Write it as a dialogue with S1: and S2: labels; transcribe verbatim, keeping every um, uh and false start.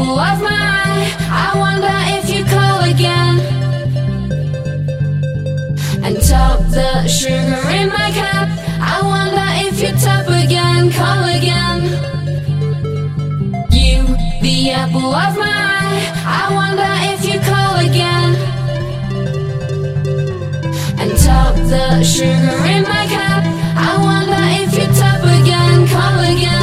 S1: apple of my eye. I wonder if you call again and top the sugar in my cup. I wonder if you tap again, call again. You, the apple of my eye. I wonder if you call again and top the sugar in my cup. I wonder if you tap again, call again.